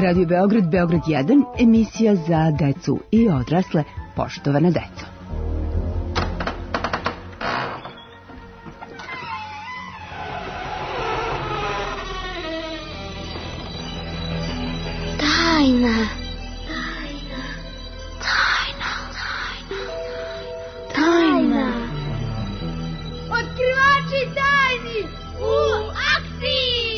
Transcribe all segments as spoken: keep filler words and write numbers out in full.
Radio Beograd, Beograd jedan, emisija za decu i odrasle, poštovana deco. Tajna. Tajna. Tajna. Tajna. Otkrivači tajni u akciji!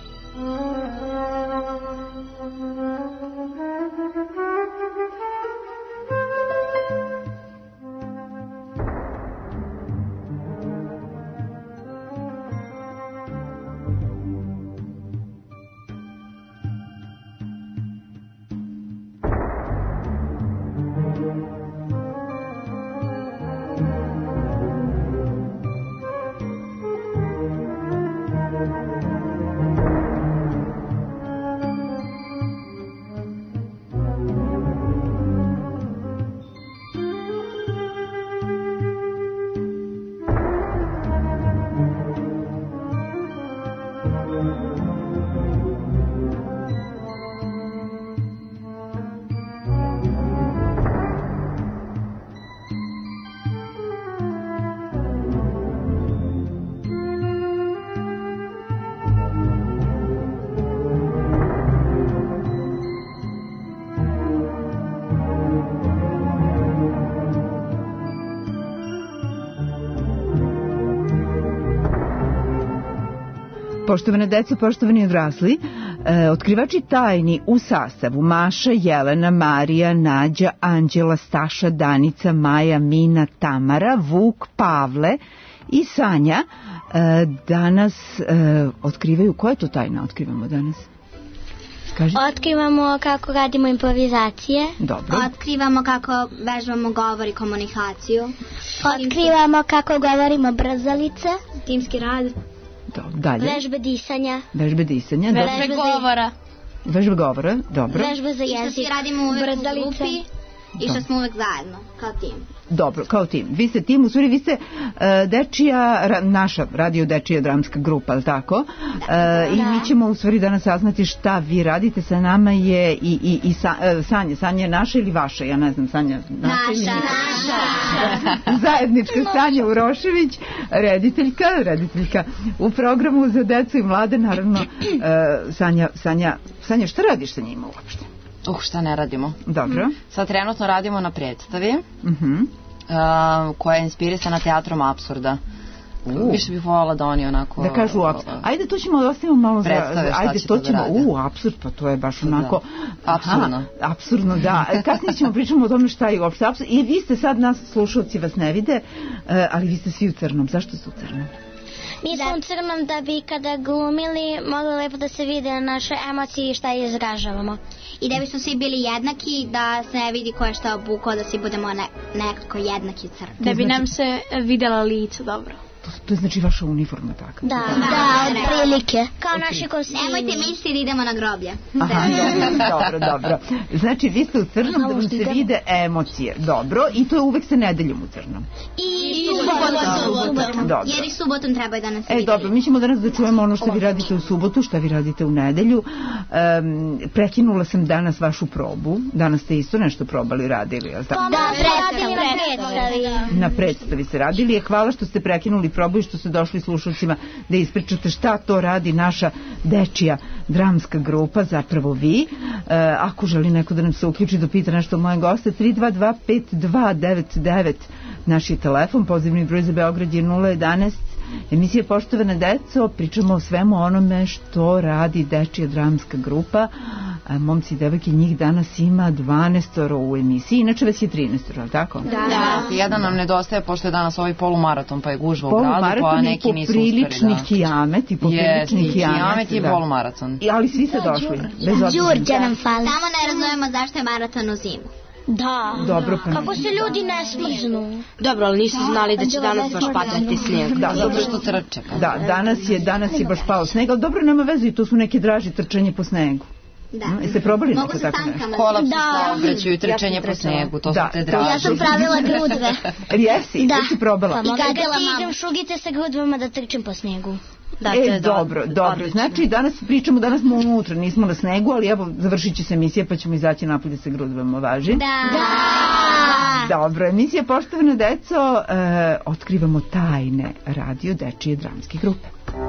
Poštovane deco, poštovani odrasli, e, otkrivači tajni u sastavu Maša, Jelena, Marija, Nađa, Anđela, Staša, Danica, Maja, Mina, Tamara, Vuk, Pavle i Sanja e, danas e, otkrivaju. Koja je to tajna otkrivamo danas? Kaži. Otkrivamo kako radimo improvizacije. Dobro. Otkrivamo kako vežbamo govor i komunikaciju. Otkrivamo kako govorimo brzalice. Timski rad. Do, dalje. Vežbe disanja. Vežbe disanja. Vežbe govora. Vežbe govora, dobro. Vežbe za jezik. I što svi radimo uvek u grupi i što smo uvek zajedno, kao tim. Dobro, kao tim. Vi ste tim, u stvari vi ste uh, dečija, ra, naša radio dečija dramska grupa, ali tako? Da. Uh, I mi ćemo u stvari danas saznati šta vi radite. Sa nama je i, i, i sa, uh, Sanja. Sanja je naša ili vaša? Ja ne znam, Sanja. Naša. Naša. naša. Zajednička Sanja Urošević, rediteljka, rediteljka u programu za decu i mlade, naravno. Uh, Sanja, Sanja, Sanja, šta radiš sa njima uopšte? Uh, šta ne radimo? Dobro. Sad trenutno radimo na predstavi uh-huh. uh, koja je inspirisana teatrom apsurda. Uh. Više bih voljela da oni onako... Da kažu apsurd. Ajde, to ćemo da ostavimo malo za... Predstave šta ajde, će to da ćemo... rade. U, apsurd, pa to je baš onako... Da. Apsurdno. Aha, apsurdno, da. Kasnije ćemo pričamo o tome šta je uopšte apsurd. I vi ste sad, nas slušalci vas ne vide, ali vi ste svi u crnom. Zašto ste u crnom? Mi smo u crnom da bi kada glumili mogli lepo da se vide naše emocije i šta izražavamo. I da bi su svi bili jednaki, da se ne vidi ko je šta obukao, da svi budemo ne, nekako jednaki crni. Da bi nam se vidjela lica dobro. To, to je znači vaša uniforma tako? Da, da, da, od prilike. Kao okay. Naši kostimi. Nemojte misliti da idemo na groblje. Aha, dobro, dobro, dobro. Znači, vi ste u crnom da vam se vide emocije. Dobro, i to je uvek sa nedeljom u crnom. I, I subotom. subotom. Jer i subotom treba da nas se vidi. E, dobro, mi ćemo danas da čujemo ono što vi radite u subotu, šta vi radite u nedelju. Um, prekinula sam danas vašu probu. Danas ste isto nešto probali, radili, je li tako? Da, predstavi, na predstavi. Na predstavi se radili. Hvala što ste prekinuli probu i što ste došli slušalcima da ispričate šta to radi naša dečija dramska grupa, zapravo vi. E, ako želi neko da nam se uključi da pita nešto o moje goste, tri dva dva pet dva devet devet naš je telefon, pozivni broj za Beograd je nula jedanaest. Emisija Poštovana deco, pričamo o svemu onome što radi dečija dramska grupa. A, momci i devojke, njih danas ima dvanaestoro u emisiji, inače već je trinaestoro, ali tako? Da. da. Jedan nam nedostaje, pošto je danas ovaj polumaraton, pa je gužva u gradu, pa neki nisu uspeli. Poprilični kijamet i poprilični yes, kijamet. Kijamet i polumaraton. I, ali svi se došli. Bez Đurđa nam fali. Samo ne razumemo zašto je maraton u zimu. Da. Dobro, pa kako se ljudi ne smrznu. Dobro, ali nisu znali da će danas baš padati snijeg. Da, dobro što trče. Da, danas je, danas je baš pao sneg, ali dobro, nema veze, i to su neke draži trčanje po snegu. Da. Jeste probali Mogu neko se tako nešto? Kolaps da. Saobraćaju i trčanje po snegu, to da, su te draži. Ja sam pravila grudve. Jesi? Da. Jesi probala? I kada ti idem šugice sa grudvama da trčim po snegu. Da, e, je dobro, do, dobro. Odlično. Znači, danas pričamo, danas smo unutra, nismo na snegu, ali evo, završit će se emisija, pa ćemo izaći napolje se grudvamo, važi? Da. Da. Dobro, emisija Poštovana deco, e, otkrivamo tajne radio dečije dramske grupe.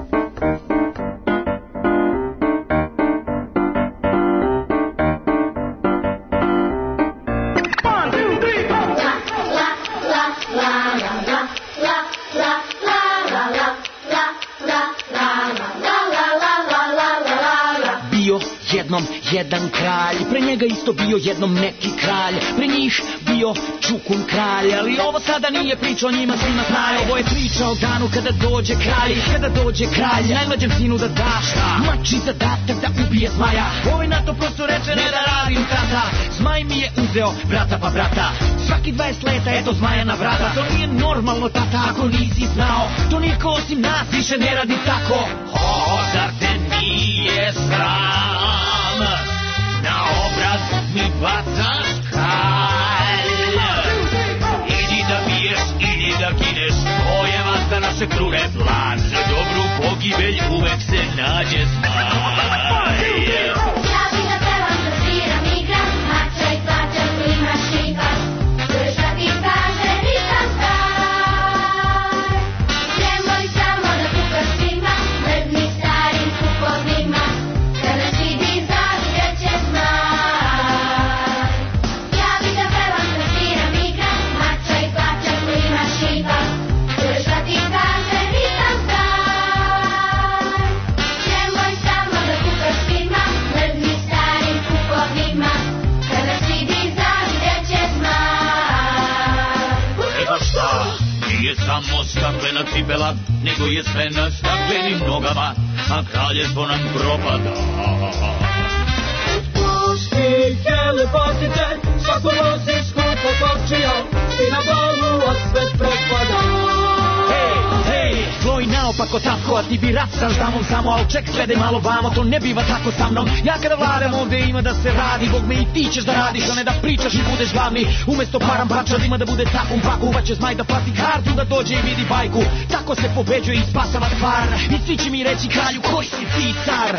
Jednom jedan kralj, pre njega isto bio jednom neki kralj, pre njih bio Čukun kralj, ali ovo sada nije priča o njima svima znaju, ovo je priča o danu kada dođe kralj, kada dođe kralj, najmlađem sinu da daš mači zadatak da ubije zmaja, ovaj na to prosto reče ne da radim tata, zmaj mi je uzeo brata pa brata, svaki dvadeset leta eto zmaja na vrata, to nije normalno tata ako nisi znao, to niko osim nas više ne radi tako, o, zar te nije sram? Na obraz mi bacaš kalj. Idi da biješ, idi da gineš, to je vasta naše krune plan. Za dobru pogibelj uvek se nađe zmaj. Ja bi da pevam, da sviram, igram, mača i plaćam, tu imaš šikar. Čuješ da ti kaže, nisam star. Nemoj samo da kukaš svima, mrzni starim kupovima. Kada si dizak, će zmaj. Ja bi da pevam, da sviram, igram, mača i plaćam, tu imaš šikar. Čuješ da ti kaže, nisam star. Nemoj samo da kukaš svima, mrzni starim kupovima. Kada si dizak, će zmaj. Evo šta, nije samo staklena cipela, nego je sve na staklenim nogama, a kraljevstvo nam propada. Puštite lepotice, svako nosi skupo kopčija, i na balu osvet propada. Hej, hej, tvoj naopako tako, a ti bi rat sa ždamom samo, al ček svede malo vamo, to ne biva tako sa mnom. Ja kada vladam ovde ima da se radi, Bog me i ti ćeš da radiš, a ne da pričaš i budeš glavni. Umesto param bačad ima da bude tapum paku, uvaće zmaj da plati kartu, da dođe i vidi bajku. Tako se pobeđuje i spasava stvar, i svi će mi reći kralju koji si ti car.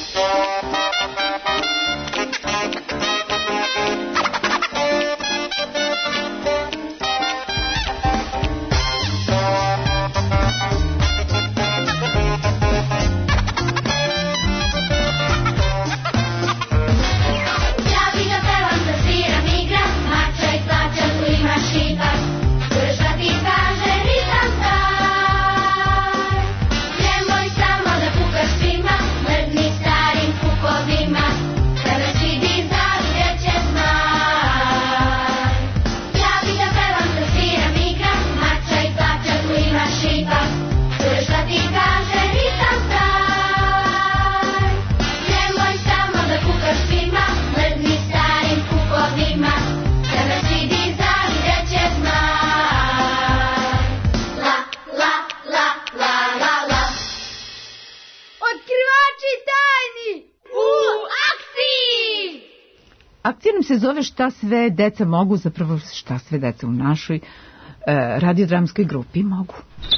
Akcija nam se zove Šta sve deca mogu, zapravo šta sve deca u našoj e, radiodramskoj grupi mogu.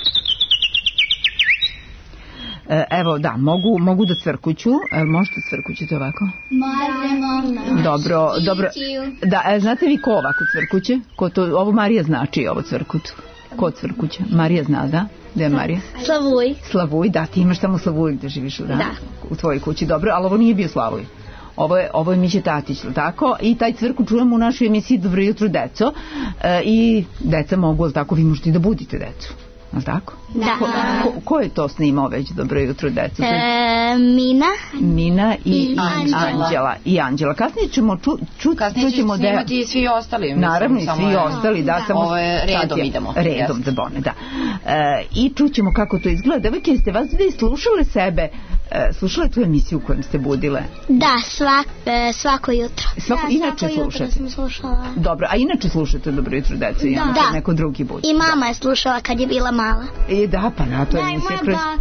E, evo, da, mogu, mogu da cvrkuću. E, možete cvrkućete ovako? Možemo. Dobro, dobro. Da, e, znate vi ko ovako cvrkuće? Ko to, ovo Marija znači, ovo cvrkut. Ko cvrkuće? Marija zna, da? Gde je Marija? Slavuj. Slavuj, da, ti imaš tamo Slavuj gde živiš, da? Da. U tvojoj kući, dobro, ali ovo nije bio Slavuj. Ovo je, ovo je Miće Tatić, tako? I taj cvrku čujemo u našoj emisiji Dobro jutro, deco. E, I deca mogu, tako, vi možete da budite decu. Je li tako? Da. Ko, ko, ko je to snimao već Dobro jutro, deco? E, Mina. Mina i, I Anđela. Anđela. I Anđela. Kasnije ćemo ču, ču, Kasnije će snimati i svi ostali. Mislim, naravno i svi je, ostali, da. Samo ovo je redom je, idemo. Redom, da bone, da. E, I čućemo kako to izgleda. Devojke, jeste vas dve slušale sebe, e, slušale tu emisiju u kojem ste budile? Da, svak, e, svako jutro. Svako, da, inače svako slušate? jutro sam slušala. Dobro, a inače slušate Dobro jutro, deco? Da. Da. Neko drugi budi. I mama je slušala kad je bila mala. E, da, pa na to da, emisija. Da, i moja kroz... baka.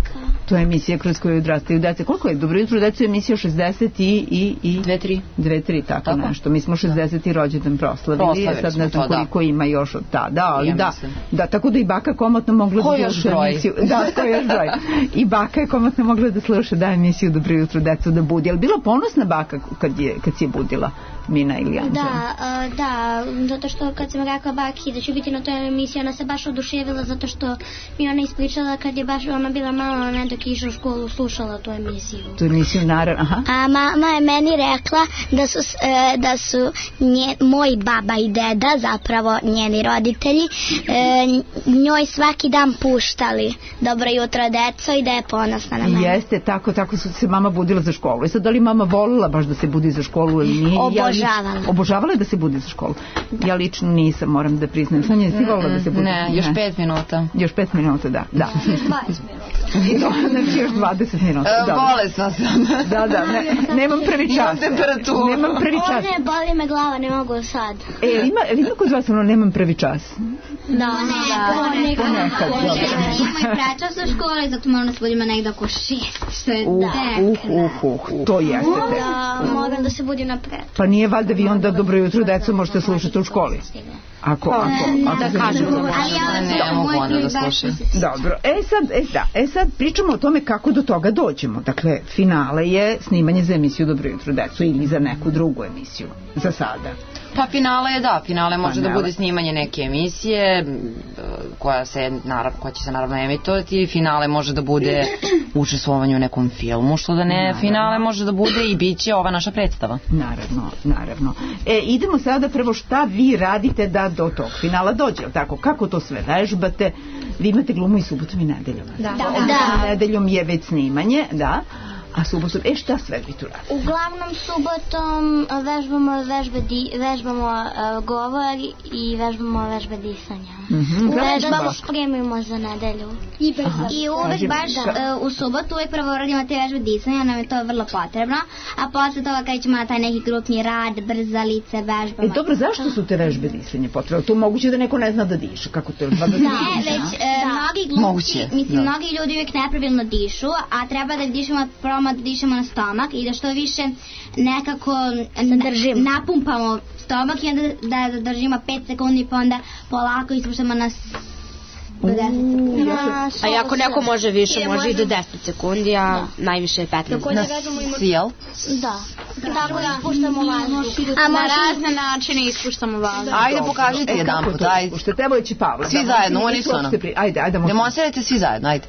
To je emisija kroz koju odrastaju deca. Koliko je? Dobro jutro, deca, emisija šezdeset i... i, i... Dve, tri. Dve, tri, tako, tako nešto. Mi smo šezdeseti rođendan proslavili. Proslavili sad ne znam to, koliko da. Ima još od tada, ali ja da, da, tako da i baka komotno mogla ko da sluša emisiju. Da, ko još broj. I baka je komotno mogla da sluša da emisiju Dobro jutro, decu da budi. Ali bila ponosna baka kad, je, kad si je budila Mina ili Anđela? Da, uh, da, zato što kad sam rekla baki da ću biti na toj emisiji, ona se baš oduševila zato što mi ona ispričala kad je baš ona bila mala, ona dok je išla u školu slušala tu emisiju. Tu emisiju, naravno, aha. A mama je meni rekla da su, e, da su nje, moji baba i deda, zapravo njeni roditelji, e, njoj svaki dan puštali Dobro jutro, deco, i da je ponosna na mene. Jeste, tako, tako su se mama budila za školu. I sad, da li mama volila baš da se budi za školu ili nije? Obožavala. Ja, obožavala je da se budi za školu. Ja lično nisam, moram da priznam. Sanja, jesi volila da se budi? Ne, još pet minuta. Još pet minuta, da. da. dvadeset minuta. I to, znači još dvadeset minuta. E, bolesna sam. Da, da, ne, nemam prvi čas. Imam temperaturu. Nemam prvi čas. Ovdje boli me glava, ne mogu sad. E, ima, ima kod vas ono, nemam prvi čas? Da, Ponekad. Ponekad, dobro. Imamo i prečas u školi, zato moramo da se budimo negdje oko šest, što je Uh, tek. uh, uh, uh, to jeste tek. Da, moram da se budim napred. Pa nije valjda vi onda Dobro jutro, deco, možete slušati u školi? Ako, ako, ako Da kažem. Ali ja Ne mogu onda da slušam. Dobro, e sad, e, da, e sad pričamo o tome kako do toga dođemo. Dakle, finale je snimanje za emisiju Dobro jutro, deco, ili za neku drugu emisiju, za sada. Pa finale je da, finale može Finale. da bude snimanje neke emisije m, koja se naravno, koja će se naravno emitovati, finale može da bude učestvovanje u nekom filmu, što da ne, Naravno. finale može da bude i bit će ova naša predstava. Naravno, naravno. E, idemo sada prvo šta vi radite da do tog finala dođe, jel tako? Kako to sve vežbate? Vi imate glumu i subotom i nedeljom. Da. Da. Nedeljom je već snimanje, da. A subotom, e šta sve vi tu radite? Uglavnom subotom vežbamo vežbe, di, vežbamo uh, govor i vežbamo vežbe disanja. Mhm. Vežbamo spremimo za nedelju. I, I uvek Kaži, baš ka- uh, u subotu uvek prvo radimo te vežbe disanja, nam je to vrlo potrebno, a posle toga kad ćemo na taj neki grupni rad, brzalice, E, vežbamo. dobro, zašto su te vežbe disanja potrebne? To moguće da neko ne zna da diše, kako to je? Da, da Ne, već e, mnogi glumci, Moguće, mislim, da. mnogi ljudi uvijek nepravilno dišu, a treba da dišemo, probamo da dišemo na stomak i da što više nekako Zadržimo. na, napumpamo stomak i onda da zadržimo pet sekundi pa onda polako ispuštamo na s- do deset sekundi. A i ako neko može više, može i do deset sekundi, a najviše je petnaest. Na sjel? Da. Tako da ispuštamo vazduh. A Na može razne načine ispuštamo vazduh. Ajde, pokažite E, jedan kako put, to ajde. ispuštate? Evo će Pavle. Svi Da, zajedno, nisu oni su ono. uopšte pri- Ajde, ajde, možemo. Demonstrirajte svi zajedno, ajde.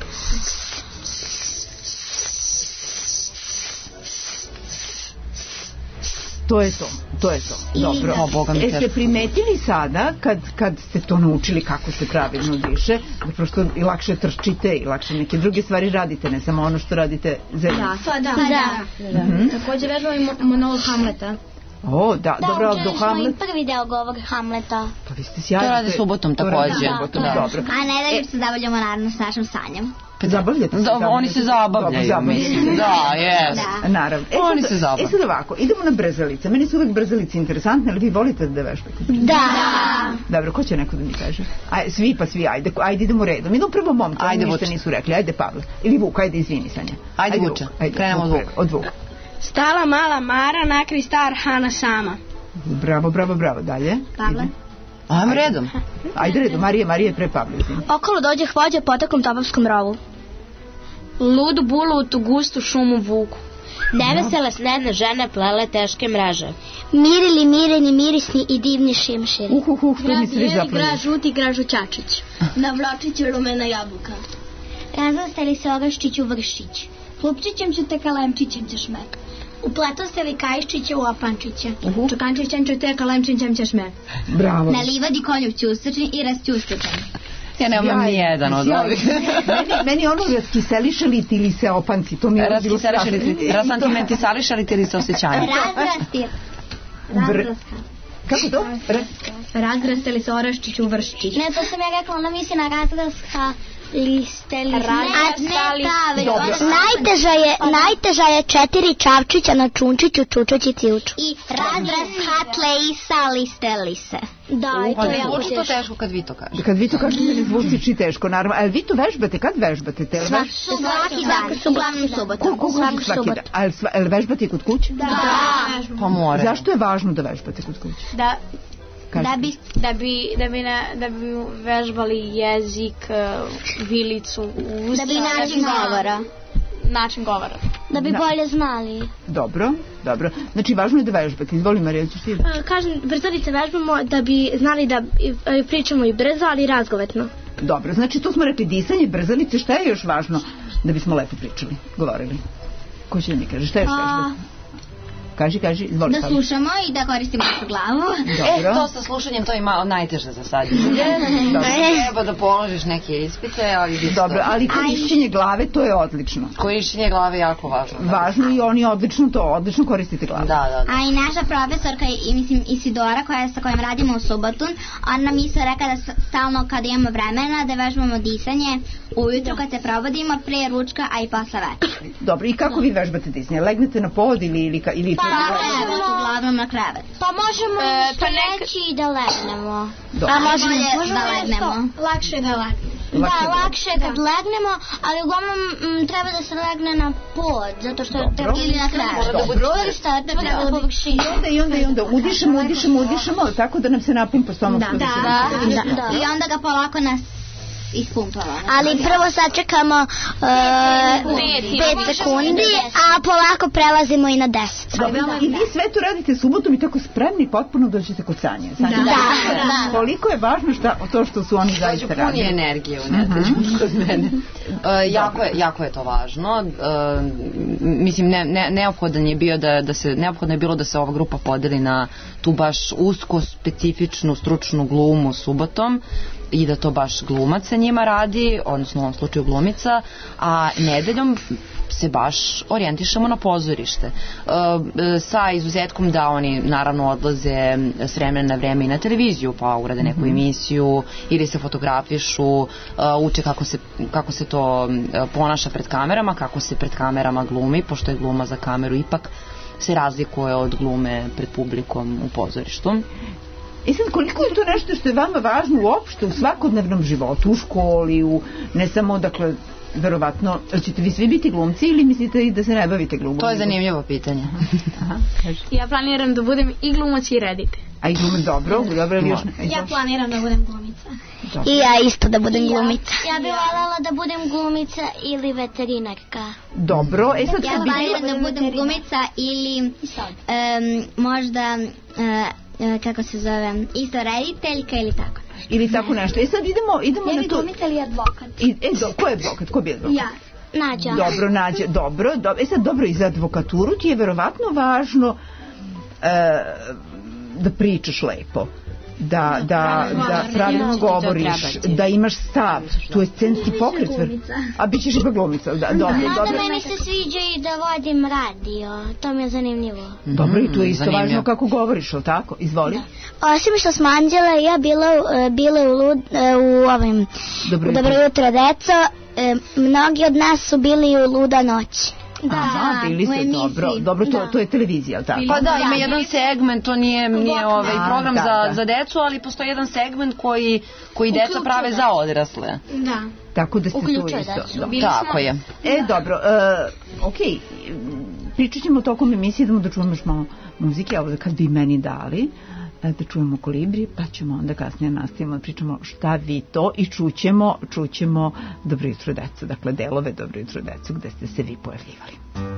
To je to, to je to. Dobro. O, Boga mi E, ste teško. primetili sada, kad, kad ste to naučili kako se pravilno diše, da prosto i lakše trčite i lakše neke druge stvari radite, ne samo ono što radite za Da. Pa da. da. Mhm. Također vežbamo i monolog Hamleta. O, da, Da, dobro, učili do smo i Hamlet. prvi deo govora Hamleta. Pa vi ste sjajni. To rade ste- subotom to rade takođe. subotom, Da. dobro. A ne da se zabavljamo naravno s našom sanjom. Zabavljate se? Da, oni se zabavljaju, Dobro, mislim. Da, jes. Da. Naravno. E, Oni sad- se zabavljaju. E sad ovako, idemo na brzalice. Meni su uvek brzalice interesantne, ali vi volite da vežbate? Da. Dobro, ko će neko da mi kaže? Aj, svi pa svi, ajde, ajde idemo redom. Idemo prvo momci, Ajde, ajde, ništa Vuče. nisu rekli. Ajde, Pavle. Ili Vuk, ajde, izvini, Sanja. Ajde, Vuče. Krenemo od Vuka. Od Vuka. Stala mala Mara, nakri star Hana sama. Bravo, bravo, bravo. Dalje. Pavle? Ajmo redom. Ajde redom, Marija, Marija je pre Pavle. izvini. Okolo dođe hvođa potokom topavskom rovu. Ludu bulu u tu gustu šumu vuku. Nevesele snedne žene plele teške mreže. Mirili, mireni, mirisni i divni šimširi. Uh, uh, uh, to mi se već Bijeli zapravo. gra, žuti gra, žućačić. Na vločiću lumena jabuka. Razlasteli se oraščiću vršić. Klupčićem ću te kalemčićem ćeš me. Upletao se li kajščiće u opančiće. Uhu. Čukančićem ću te kalemčićem ćeš me. Bravo. Na livadi konju ćustačni i rasćustačni. Ja nemam ni jedan od Sjajno. ovih. meni, meni ono raskiselišaliti ili se opanci, to mi je bilo strašno. Rasantimentisališalite li se osjećanje? Razrasti. Br- Razraska. Kako to? Re- Razgrasteli se oraščić u vrščić. Ne, to sam ja rekla, ona misli na razraska liste, liste. A ne ta, već najteža je, najteža je četiri čavčića na čunčiću, čučući, ciuču. I razraz hatle i sa liste lise. Da, i to Pa je ne jako zvuči to teško. teško kad vi to kažete. Kad vi to kažete, ne zvuči teško, naravno. Ali vi to vežbate, kad vežbate? Te Svaki Svaki dan, uglavnom subotom. Koliko svaki, svaki dan? A jel vežbate kod kuće? Da. Pa more. Zašto je važno da vežbate kod kuće? Da, Kažete. da bi, da bi, da bi, na, da bi vežbali jezik, uh, vilicu, usta. Da bi način govora. Način govora. Da bi Da. bolje znali. Dobro, dobro. Znači, važno je da vežbate. Izvoli, Marija, ćeš ti? Kažem, brzodice vežbamo da bi znali da e, pričamo i brzo, ali razgovetno. Dobro, znači to smo rekli disanje, brzalice, šta je još važno da bismo lepo pričali, govorili? Ko će da mi kaže, šta je još vežbati? Kaži, kaži, izvoli. Da Fabi. slušamo i da koristimo našu glavu. E, Dobro. to sa slušanjem, to je malo najteže za sad. Treba da položiš neke ispite, ali bi Dobro, ali korišćenje glave, to je odlično. korišćenje glave je jako važno. Da. Važno i oni odlično to, odlično koristite glavu. Da, da, da. A i naša profesorka, i mislim Isidora, koja, sa kojom radimo u subotu, ona nam isto rekla da s- stalno kad imamo vremena da vežbamo disanje ujutru kad se probudimo, pre ručka, a i posle večera. Dobro, i kako vi vežbate disanje? Legnete na pod ili, ili, ka- ili Pa na krevet, uglavnom na krevet. Pa možemo E, isto pa nek- reći i da legnemo. Dobro. A možemo da legnemo. Lakše da legnemo. Lakše Da, da- lakše je kad legnemo, ali uglavnom m, treba da se legne na pod, zato što Dobro. treba Ili na krevet. Dobro. Ili šta, treba da bude površina. I onda, i onda, i onda udišemo, udišemo, udišemo, tako da nam se napumpa stomak. Da, što bi se da, reklo. da. I onda ga polako nas ispumpava. Ali prvo sačekamo uh, pet sekundi, a polako prelazimo i na deset. Dobro, i vi sve to radite subotom i tako spremni potpuno dođete kod Sanje. Sanja, Da. da. Da. Koliko je važno šta, to što su oni Dođu zaista puni radili. energije u nedelju kod mene. E, jako, je, jako je to važno. E, mislim, ne, ne, neophodan je bio da, da se, neophodno je bilo da se ova grupa podeli na tu baš usko specifičnu stručnu glumu subotom i da to baš glumac sa njima radi, odnosno u ovom slučaju glumica, a nedeljom se baš orijentišemo na pozorište. E, sa izuzetkom da oni naravno odlaze s vremena na vreme i na televiziju, pa urade neku emisiju ili se fotografišu, e, uče kako se, kako se to e, ponaša pred kamerama, kako se pred kamerama glumi, pošto je gluma za kameru ipak se razlikuje od glume pred publikom u pozorištu. I sad, koliko je to nešto što je vama važno uopšte u svakodnevnom životu, u školi, u, ne samo, dakle, verovatno, ali ćete vi svi biti glumci ili mislite i da se ne bavite glumom? To je zanimljivo pitanje. Aha, kaži. Ja planiram da budem i glumac i reditelj. A i glumac, dobro, dobro, ili još ne? Ja planiram da budem glumica. I ja isto da budem glumica. Ja bih voljela da budem glumica ili veterinarka. Dobro, e sad Ja kad bi planiram da budem glumica ili um, možda, uh, kako se zove, isto rediteljka ili tako. ili tako nešto. E sad idemo, idemo na to. Glumica ili advokat? I, e, do, ko je advokat? Ko bi advokat? Ja. Nađa. Dobro, nađe, dobro, dobro. E sad, dobro, i za advokaturu ti je verovatno važno e, da pričaš lepo. Da, da, da pravilno govoriš, da imaš stav, tu je scenski pokret. A bit ćeš ipak glumica, da, dobro, Mada dobro. meni se sviđa i da vodim radio, to mi je zanimljivo. Dobro, i tu je isto Zanimljivo. važno kako govoriš, ali tako? Izvoli. Osim što smo Anđela i ja bile, e, bile u, lud, e, u ovim Dobro u jutro. Dobro jutro deco, e, mnogi od nas su bili u Luda noći. Aha, bili u ste, emisiji. dobro, dobro, to, to je televizija, ali tako? Pa da, ima jedan segment, to nije, nije ovaj A, program da, za, da. za decu, ali postoji jedan segment koji, koji deca prave za odrasle. Da. Tako da ste tu Uključuje isto. decu. Da. Tako je. E, dobro, uh, ok, pričat ćemo tokom emisije, idemo da čujemo još malo muzike, evo kad bi meni dali, e, da čujemo Kolibri, pa ćemo onda kasnije nastavimo da pričamo šta vi to i čućemo, čućemo Dobro jutro deco, dakle delove Dobro jutro deco gde ste se vi pojavljivali.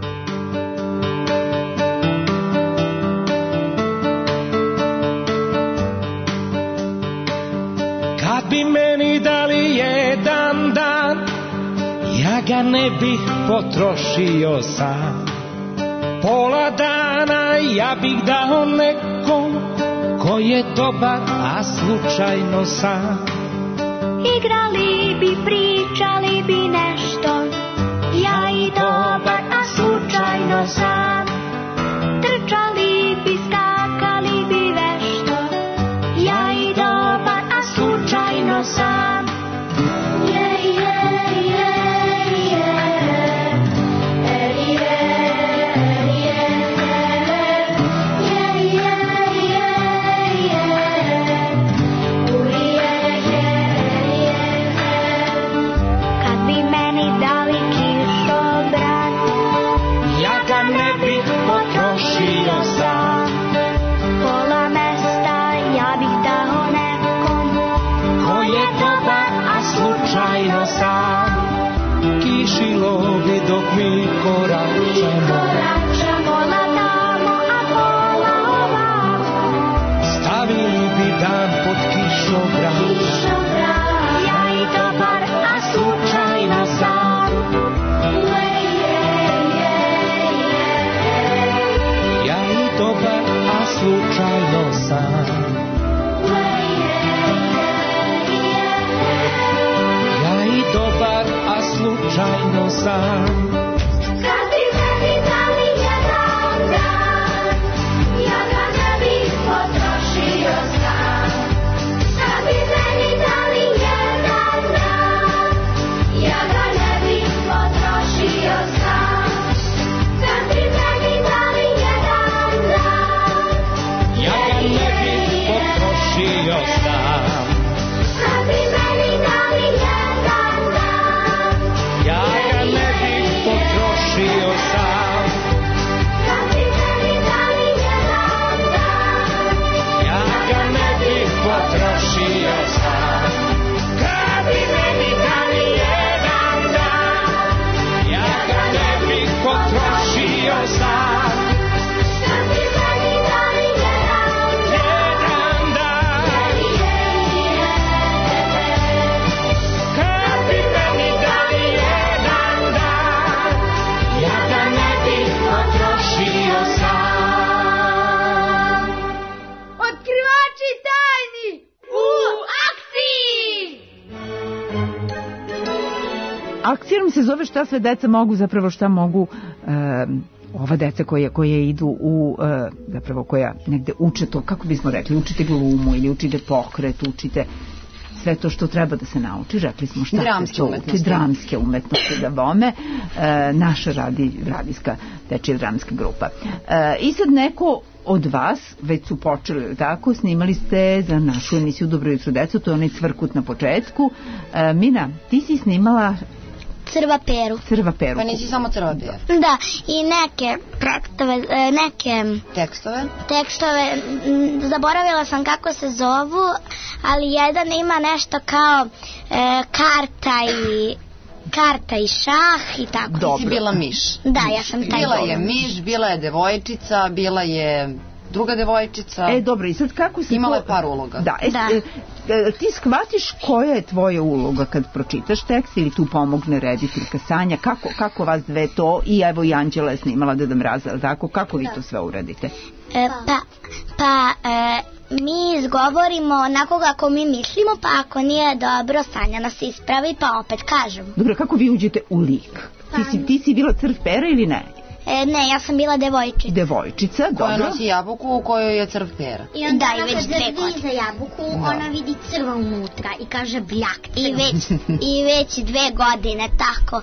Kad bi meni dali jedan dan, ja ga ne bih potrošio sam. Pola dana ja bih dao nekom ko je dobar, a slučajno sam. Igrali bi, pričali bi nešto, ja i dobar, a slučajno sam. Trčali bi, skakali bi vešto, ja i dobar, a slučajno sam. Je, je, slučajno sam, kišilo bi dok mi koračamo. Stavili bi dan pod kišobran. Ja i dobar, a slučajno sam. Ja i dobar, a slučajno sam. Ja i dobar, a slučajno sam. Kad bi meni dali jedan dan, ja ga ne bih potrošio sam. Kad bi meni dali jedan dan, ja ga ne bih potrošio sam. Kad bi meni dali jedan dan, Ja ga ne bih potrošio sam. kad bi meni dali jedan dan, Ja ga ne bih potrošio sam. kad bi meni dali jedan dan, Ja ga ne bih potrošio sam. Kad bi meni dali jedan dan, ja ga ne bih potrošio sam. kad bi meni dali jedan Jedan dan. Kad bi meni dali jedan dan, ja ga ne bih potrošio sam. Otkrivači tajni u akciji! Akcija nam se zove šta sve deca mogu, zapravo šta mogu e, ova deca koje, koje idu u, e, zapravo koja negde uče to, kako bismo rekli, učite glumu ili učite pokret, učite sve to što treba da se nauči, rekli smo šta Dramske se to uči, umetnosti. dramske umetnosti da bome, e, naša radi, radijska dečija dramska grupa. E, I sad neko od vas, već su počeli, tako, snimali ste za našu emisiju Dobro jutro deco, to je onaj cvrkut na početku. E, Mina, ti si snimala Crva peru. Crva peru. Pa nisi samo crva pjer. Da, i neke predstave, e, neke Tekstove? tekstove, m, zaboravila sam kako se zovu, ali jedan ima nešto kao e, karta i karta i šah i tako. Dobro. Ti si bila miš. Da, ja sam taj Bila je govor. miš, bila je devojčica, bila je druga devojčica. E, dobro, i sad kako si... Imala to- je par uloga. Da, e, Da. e, e, ti shvatiš koja je tvoja uloga kad pročitaš tekst ili tu pomogne rediteljka Sanja, kako, kako vas dve to, i evo i Anđela je snimala Deda Mraza, ali tako, kako vi to sve uradite? E, pa, pa e, mi izgovorimo onako kako mi mislimo, pa ako nije dobro, Sanja nas ispravi, pa opet kažemo. Dobro, kako vi uđete u lik? Ti si, ti si bila crv pera ili ne? E, ne, ja sam bila devojčica. Devojčica, Koja dobro. nosi jabuku u kojoj je crv pera. I onda Da, i ona već kad dve drži godine. za jabuku, ona vidi crva unutra i kaže bljak. I već, I već dve godine, tako.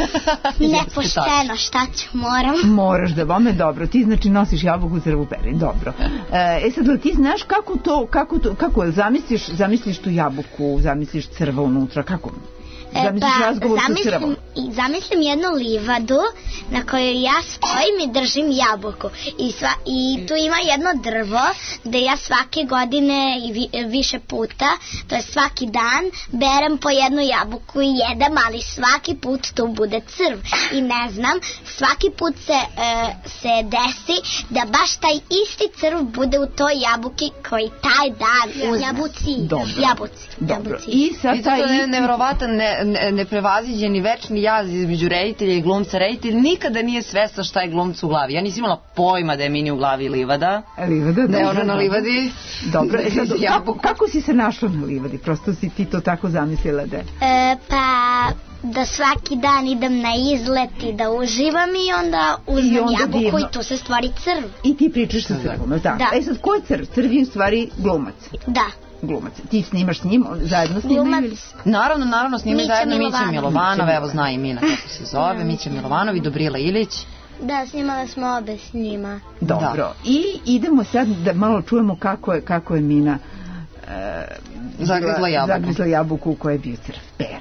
Nepošteno, šta ću, moram. Moraš da bome, dobro, ti znači nosiš jabuku crvu peri, dobro. E, sad, jel ti znaš kako to, kako to, kako, jel zamisliš, zamisliš tu jabuku, zamisliš crva unutra, kako? Zamisliš razgovor sa crvom? zamislim, i zamislim jednu livadu na kojoj ja stojim i držim jabuku. I, sva, I tu ima jedno drvo gde ja svake godine i vi, više puta, to je svaki dan, berem po jednu jabuku i jedem, ali svaki put tu bude crv. I ne znam, svaki put se, e, se desi da baš taj isti crv bude u toj jabuki koji taj dan uzme. Jabuci. Dobro. Jabuci. Dobro. Jabuci. I sad I taj to je isti... nevjerovatan, ne, ne, neprevaziđeni večni jaz između reditelja i glumca. Reditelj nikada nije svestan šta je glumcu u glavi. Ja nisam imala pojma da je Mini u glavi livada. Livada, Da je dobro, ona na dobro. livadi. Dobro, e sad, Da je kako, jabuku. kako si se našla na livadi? Prosto si ti to tako zamislila da je. E, pa da svaki dan idem na izlet i da uživam i onda uzmem I onda jabuku divno. i tu se stvori crv. I ti pričaš sa crvom, je li tako? Da. E sad, ko je crv? Crv je u stvari glumac. Da. Glumac. Ti snimaš s njim, on zajedno snimaju Glumac. ili... Naravno, naravno, s njime Mića zajedno Mića Milovanov. Milovanov, evo zna i Mina kako se zove, Mića Milovanov i Dobrila Ilić. Da, snimala smo obe s njima. Dobro. Da. I idemo sad da malo čujemo kako je, kako je Mina e, Zagrizla jabuku. Zagrizla jabuku u kojoj je bio crv pera.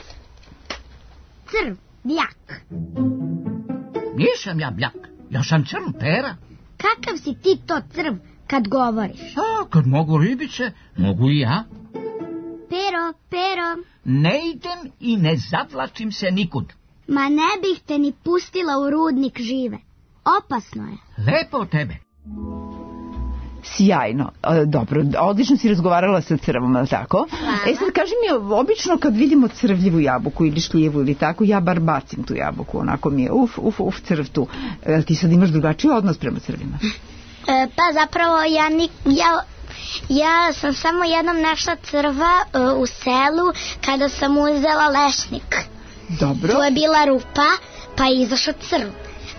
Crv, bljak. Nisam ja bljak, ja sam crv pera. Kakav si ti to crv kad govoriš? A kad mogu ribice, mogu i ja. Pero, pero, Ne idem i ne zavlačim se nikud. ma ne bih te ni pustila u rudnik žive. Opasno je. Lepo od tebe. Sjajno, e, dobro, odlično si razgovarala sa crvom, ali tako? E sad kaži mi, obično kad vidimo crvljivu jabuku ili šljivu ili tako, ja bar bacim tu jabuku, onako mi je uf, uf, uf, crv tu. E, ti sad imaš drugačiji odnos prema crvima? E, pa zapravo ja, ni, ja, ja sam samo jednom našla crva e, u selu kada sam uzela lešnik. Dobro. Tu je bila rupa, pa je izašao crv.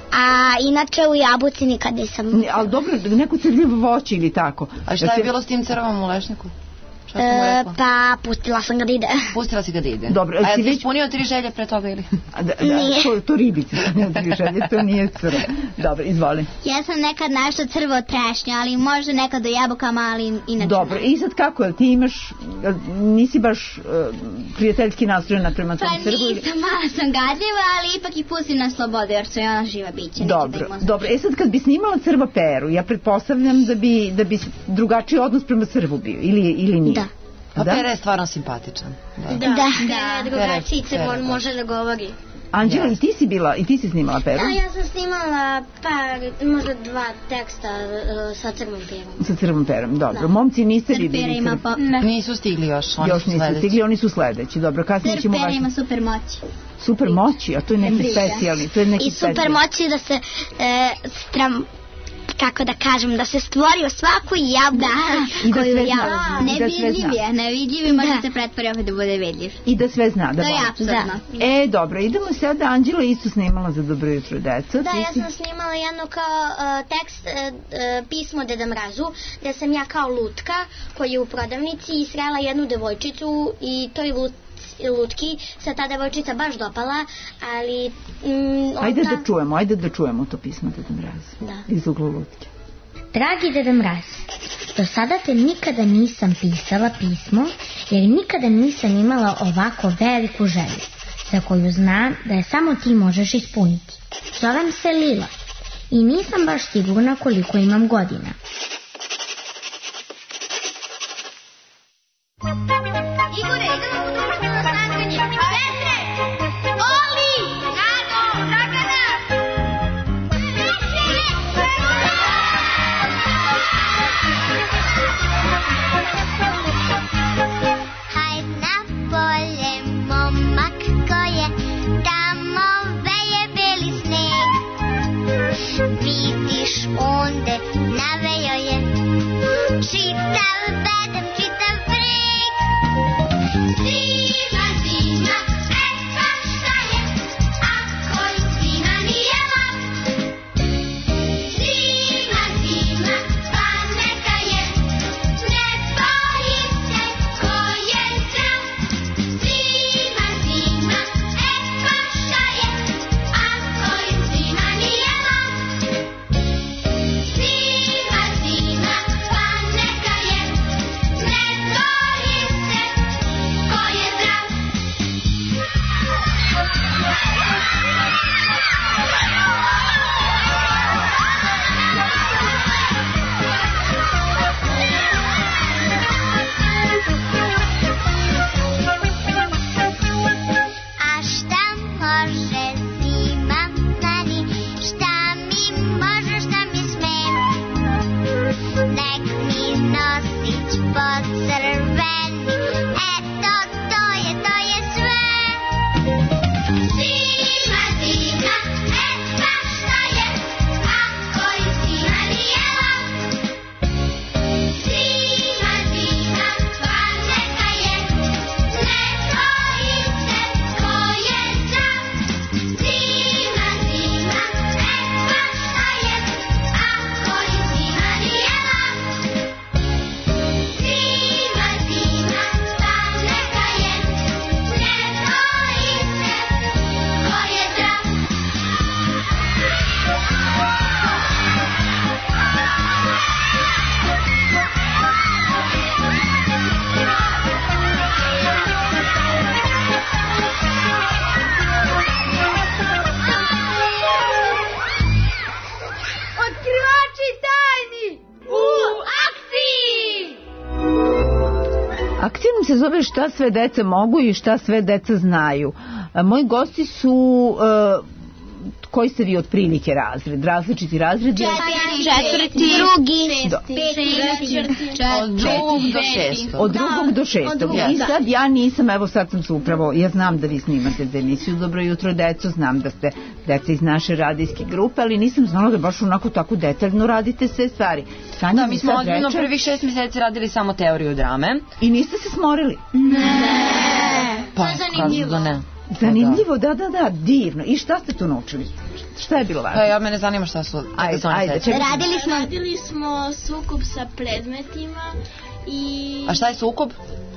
A inače u jabuci nikad nisam... Ne, ali dobro, neko crvljivo voće ili tako. A šta je bilo s tim crvom u lešniku? Šta si mu E, rekla? pa pustila sam ga da ide. Pustila si ga da ide. Dobro, a ja si ti već- ispunio tri želje pre toga ili? A da, da, Nije. to, to ribice, tri želje, to nije crv. Dobro, izvoli. Ja sam nekad našla crvo od trešnja, ali možda nekad o jabukama, ali inače. Dobro, i sad kako, jel ti imaš, jel nisi baš uh, prijateljski nastrojena prema tom Pa crvu? ili- nisam, malo sam gadljiva, ali ipak i pustim na slobodu, jer su i ona živa bića. neću da Dobro, im uzmem. dobro. E sad kad bi snimala crva peru, ja pretpostavljam da bi, da bi drugačiji odnos prema crvu bio, ili, ili nije? Da. Pa Da? Pera je stvarno simpatičan. Da. Da, Da. da, drugačiji Pere, on Pere. može da govori. Anđela, i ti si bila, i ti si snimala peru? Da, ja sam snimala par, možda dva teksta uh, sa crvom perom. Sa crvom perom, dobro. Momci niste Crv vidjeli pera ima crv. po... Nisu stigli još, oni Još su nisu sledeći. stigli, oni su sledeći. Dobro, kasnije Crv ćemo pera vaš... ima super moć. Super moći, a to je neki Priča. specijalni. To je neki I super specijalni. moći da se e, stram, kako da kažem, da se stvorio svaku jabuku I da koju sve ja... zna. I da sve Nevidljiv zna. je, nevidljiv i može Da. se pretvori opet da bude vidljiv. I da sve zna. Da To je voli. apsurdno. E, dobro, idemo sada. Anđela isto snimala za Dobro jutro, deca. Da, Ti ja si- sam snimala jedno kao uh, tekst, uh, uh, pismo Deda Mrazu, gde sam ja kao lutka koji je u prodavnici i srela jednu devojčicu i toj lut, lutki se ta devojčica baš dopala, ali... Mm, Ajde onda... da čujemo, ajde da čujemo to pismo Deda Mraza. Da. Iz ugla lutke. Dragi Deda Mraz, do sada te nikada nisam pisala pismo, jer nikada nisam imala ovako veliku želju, za koju znam da je samo ti možeš ispuniti. Zovem se Lila i nisam baš sigurna koliko imam godina. Igore, idemo u društveno snaganje. Petre! Oli! Nano! Dragana! Hajd na polje, momak ko je, tamo veje beli sneg. Vidiš onde naveo je, čitav bedem, čitav breg. Zima, zima, e pa šta je, ako i zima nije lak. Zima, zima, pa neka je, ne boji se ko je zdrav. Zima, zima, e pa šta je, ako i zima nije lak. Zima, zima, pa neka je, ne boji se ko je zdrav. Aktivno se zove šta sve deca mogu i šta sve deca znaju. A, moji gosti su... A, koji ste vi otprilike razred? Različiti razredi? Četvrti, drugi, Od drugog do šestog. Od drugog do šestog. I sad ja nisam, evo sad sam se upravo, ja znam da vi snimate za emisiju Dobro jutro deco, znam da ste deca iz naše radijske grupe, ali nisam znala da baš onako tako detaljno radite sve stvari. Sanja, Da, mi smo ozbiljno prvih šest mjeseci radili samo teoriju drame. I niste se smorili? Ne. Pa, kažu da ne. Zanimljivo, da, da, da, divno. I šta ste tu naučili? Šta je bilo važno? Pa ja, mene zanima šta su... Ajde, ajde, čekaj. Radili smo... Radili smo sukob sa predmetima i... A šta je sukob?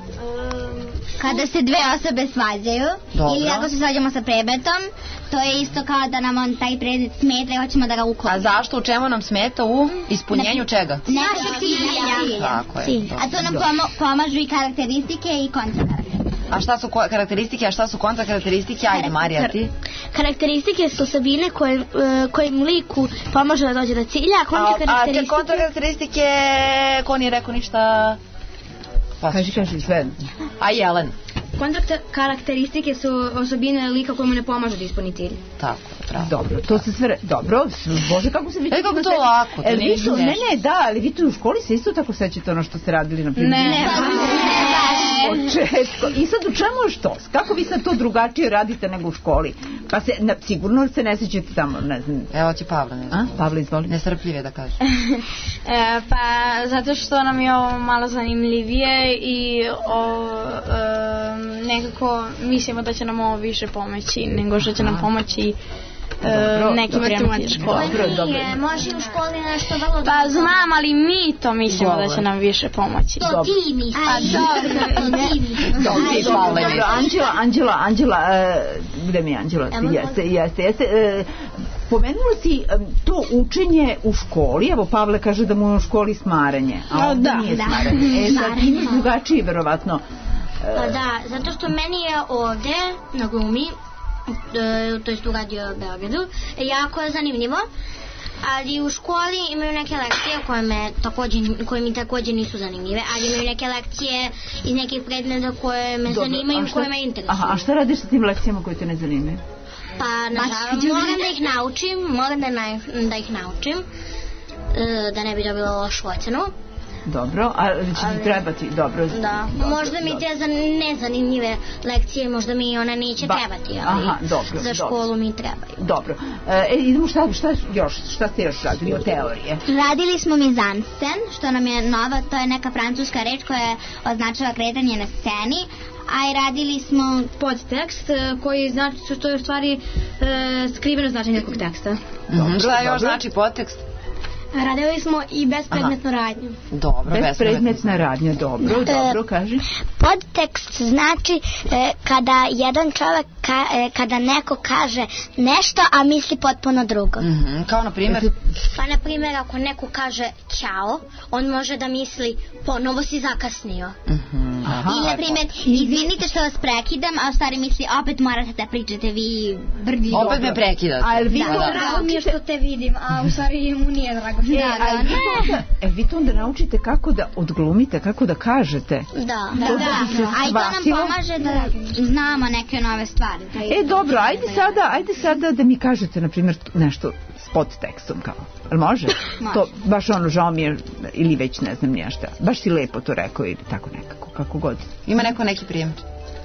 Kada se dve osobe svađaju, Dobro. ili ako se svađamo sa predmetom, to je isto kao da nam on taj predmet smeta i hoćemo da ga uklonimo. A zašto, u čemu nam smeta? U ispunjenju čega? Našeg cilja. Tako je. Cilj. A to nam pomo pomažu i karakteristike i kontrakarakteristike. A šta su ko- karakteristike, a šta su kontrakarakteristike? Ajde, Marija, ti? Karakteristike su osobine koje, uh, kojim liku pomaže da dođe do cilja, a A, a te kontrakarakteristike... kontrakarakteristike, ko nije rekao ništa... Pa, Kaži, kaži, sve. a Jelen? Karakteristike su osobine lika kojemu ne pomaže da ispuni cilj. Tako, bravo. Dobro, to se sve... Dobro, Bože, kako se vi... E, kako to lako, to E, nije vi su, ne, nešto. ne, da, ali vi tu u školi se isto tako sećate ono što ste radili, na primjer? Ne, Početko. I sad u čemu je što? Kako vi sad to drugačije radite nego u školi? Pa se, na, sigurno se ne sećate tamo, ne znam. Evo ti Pavle, ne A? znam. Pavle, izvoli. Nestrpljive da kažem. E, pa zato što nam je ovo malo zanimljivije i o, e, nekako mislimo da će nam ovo više pomoći nego što će nam pomoći e, neki predmeti iz škole. Dobro, dobro. Može u školi nešto vrlo... Pa znam, ali mi to mislimo da će nam više pomoći. To ti misliš. A dobro, to ti misliš. Dobro, dobro, Anđela, Anđela, Anđela, e, gde mi je Anđela? Jeste, jeste, jeste. E, pomenula si e, to učenje u školi, evo Pavle kaže da mu je u školi smaranje, a ovdje da, nije da. smaranje. E, sad imaš drugačiji, verovatno. Pa da, zato što meni je ovde na glumi, e, to jest u Radio Beogradu, jako zanimljivo, ali u školi imaju neke lekcije koje, me takođe, koje mi takođe nisu zanimljive, ali imaju neke lekcije iz nekih predmeta koje me Dobro, zanimaju a i šta- koje me interesuju. Aha, a šta radiš sa tim lekcijama koje te ne zanimaju? Pa nažalost, moram da ih naučim, moram da, na, da ih naučim, e, da ne bi dobila lošu ocenu. Dobro, a će ti trebati, dobro. Da, dobro, možda mi dobro. te za nezanimljive lekcije, možda mi one neće Ba- trebati, ali aha, dobro, za školu dobro. mi trebaju. Dobro. E, idemo šta, šta još, šta ste još radili od teorije? Radili smo mizansen, što nam je nova, to je neka francuska reč koja označava kretanje na sceni, a i radili smo Podtekst e, koji znači, to je u stvari e, skriveno značenje nekog teksta. Mhm, šta još dobro. znači podtekst? Radili smo i bespredmetnu radnju. Dobro, Bespredmetna radnja, dobro, dobro, kaži. Podtekst znači e, kada jedan čovjek, ka, e, kada neko kaže nešto, a misli potpuno drugo. Mhm, kao na primjer? Pa na primjer ako neko kaže ćao, on može da misli ponovo si zakasnio. Mhm, aha. I na primjer, izvinite što vas prekidam, a u stvari misli opet morate da pričate vi brdi. Opet me prekidate. A jel vi Da, to da. Drago mi je što te vidim, a u stvari mu nije drago. E, a vi to onda, e, vi to onda naučite kako da odglumite, kako da kažete. Da, Da, To da, bi se a i to nam shvatilo. pomaže da znamo neke nove stvari. To je- E, dobro, ajde sada, ajde sada da mi kažete, na primjer, nešto s podtekstom, kao. Jel može? Može. To, baš ono, žao mi je, ili već ne znam nije šta. Baš si lepo to rekao ili tako nekako, kako god. Ima neko neki primjer?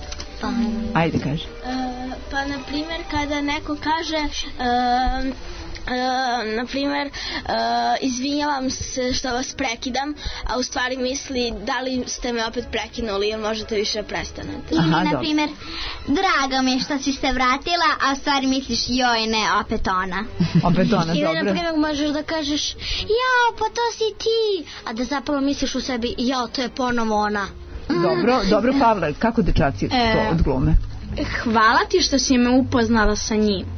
Ajde, kaži. E, pa na primjer kada neko kaže e, e, na primjer e, izvinjavam se što vas prekidam, a u stvari misli da li ste me opet prekinuli ili možete više prestanete. Ili, Aha, na dobro. primjer, drago mi je što si se vratila, a u stvari misliš joj ne, opet ona. Opet ona, Ili na dobro. primjer možeš da kažeš jao pa to si ti, a da zapravo misliš u sebi jao to je ponovo ona. Dobro, dobro, Pavle, kako dečaci to E, odglume? Hvala ti što si me upoznala sa njim.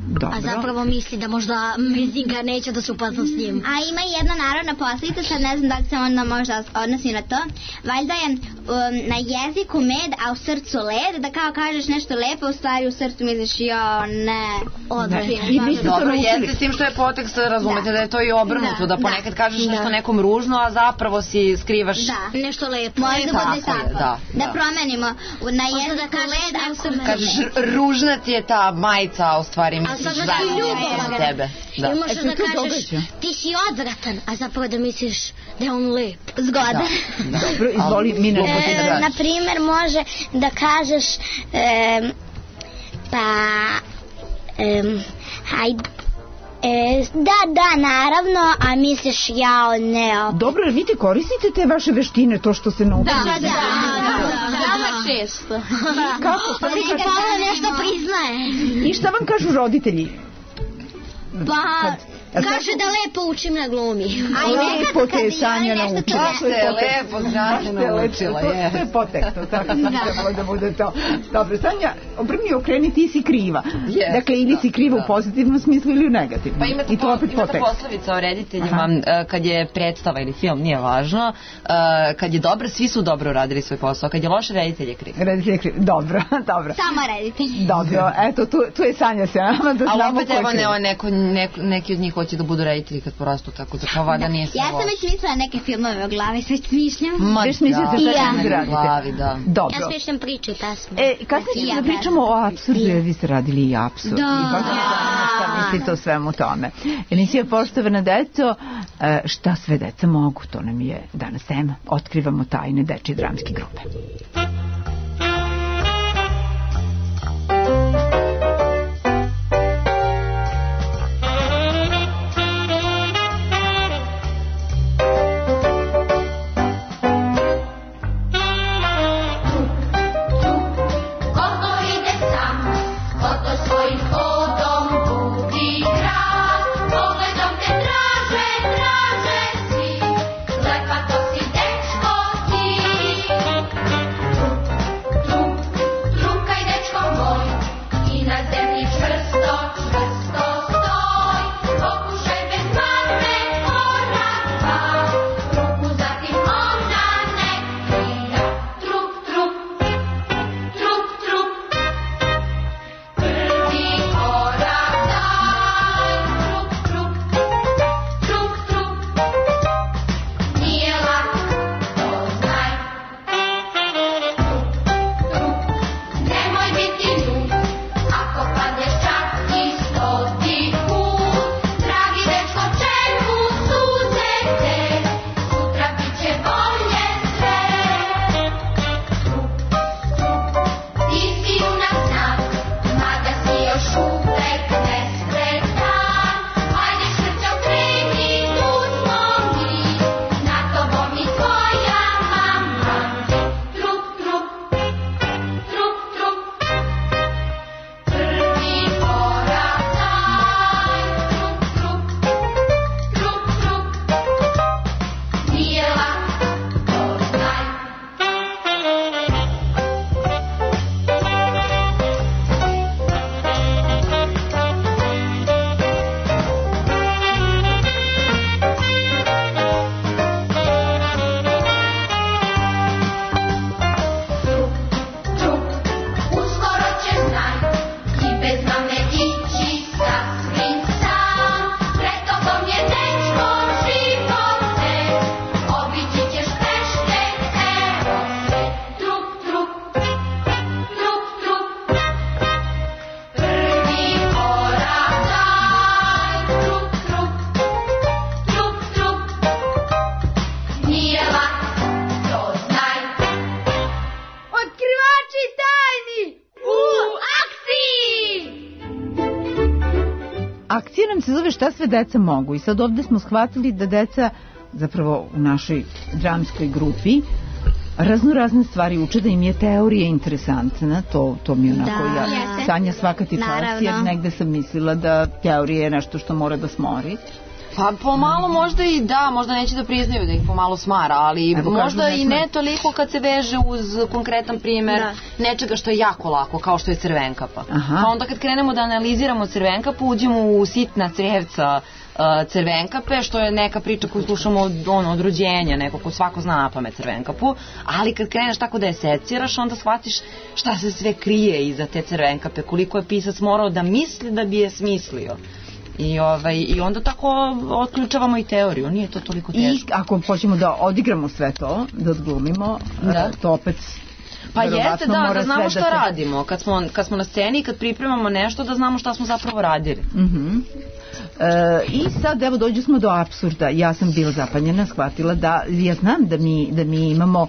Dobro. A zapravo misli da možda Mezinga neće da se upazna s njim. A ima i jedna narodna poslovica, sad ne znam da li se onda možda odnosi na to. Valjda je um, na jeziku med, a u srcu led, da kao kažeš nešto lepo, u stvari u srcu misliš jo, ne. Odlično. I vi ste to Dobro, naučili. jeste s tim što je potekst, razumete da, da je to i obrnuto, da, da ponekad kažeš nešto nekom ružno, a zapravo si skrivaš da. Nešto lepo. Može da bude tako. Da, da, da promenimo na jeziku da led, a u srcu kažeš ružna ti je ta majica, a u stvari misliš da da ti ljubavan tebe. Da. I možeš da kažeš ti si odvratan, a zapravo da misliš da je on lep. Zgoda. Da. Dobro, izvoli Mina. E, na primjer može da kažeš e, pa e, hajde E, da, da, naravno, a misliš jao, ne. Opet. Dobro, vi ti koristite te vaše veštine, to što se naučili? Da, da, da, da, da, često. Kako? Šta ti kažeš? Hvala nešto priznaje. I šta vam kažu roditelji? Pa... Kaže da lepo učim na glumi. Lepo te je Sanja naučila. To je lepo Sanja naučila. To je poteksto, tako sam trebalo da bude to. Dobro, Sanja, obrni okreni, ti si kriva. Dakle, ili si kriva u pozitivnom smislu ili u negativnom. Pa imate, po, imate poslovica o rediteljima, kad je predstava ili film, nije važno, kad je dobro, svi su dobro radili svoj posao, kad je loš, reditelj je kriv. Reditelj je kriv, dobro, dobro. Samo reditelj. Dobro, eto, tu, tu je Sanja se nama da znamo ko je kriv. Ali opet evo neko, neko, neki od njih hoće da budu reditelji kad porastu, tako da kao vada nije sve ja sam već mislila neke filmove o glavi, sve smišljam. Ma već mislite da, šta ja. glavi, da. Dobro. Ja smišljam priče i pesme. E, kasnije ćemo da pričamo o apsurdu, jer vi ste radili i apsurd. Da. I baš šta mislite o svemu tome. Emisija Poštovana deco, šta sve deca mogu, to nam je danas tema. Otkrivamo tajne dečje dramske grupe. Akcija nam se zove šta sve deca mogu i sad ovde smo shvatili da deca zapravo u našoj dramskoj grupi razno razne stvari uče, da im je teorija interesantna, to, to mi onako da, ja, jeste. Sanja svaka ti čast, jer negde sam mislila da teorija je nešto što mora da smori. Pa pomalo možda i da, možda neće da priznaju da ih pomalo smara, ali Evo, možda kažu, i ne ne toliko kad se veže uz konkretan primer Da. nečega što je jako lako, kao što je crvenkapa. Aha. Pa onda kad krenemo da analiziramo crvenkapu, uđemo u sitna crevca uh, crvenkape, što je neka priča koju slušamo od, ono, od rođenja, neko ko svako zna na pamet crvenkapu, ali kad kreneš tako da je seciraš, onda shvatiš šta se sve krije iza te crvenkape, koliko je pisac morao da misli da bi je smislio. I, ovaj, I onda tako otključavamo i teoriju, nije to toliko teško. I ako hoćemo da odigramo sve to, da odglumimo, Da. to opet Pa jeste, verovatno da, mora da znamo sve šta da se- radimo. Kad smo, kad smo na sceni i kad pripremamo nešto, da znamo šta smo zapravo radili. Mhm. E, I sad evo dođu smo do apsurda. Ja sam bila zapanjena, shvatila da ja znam da mi, da mi imamo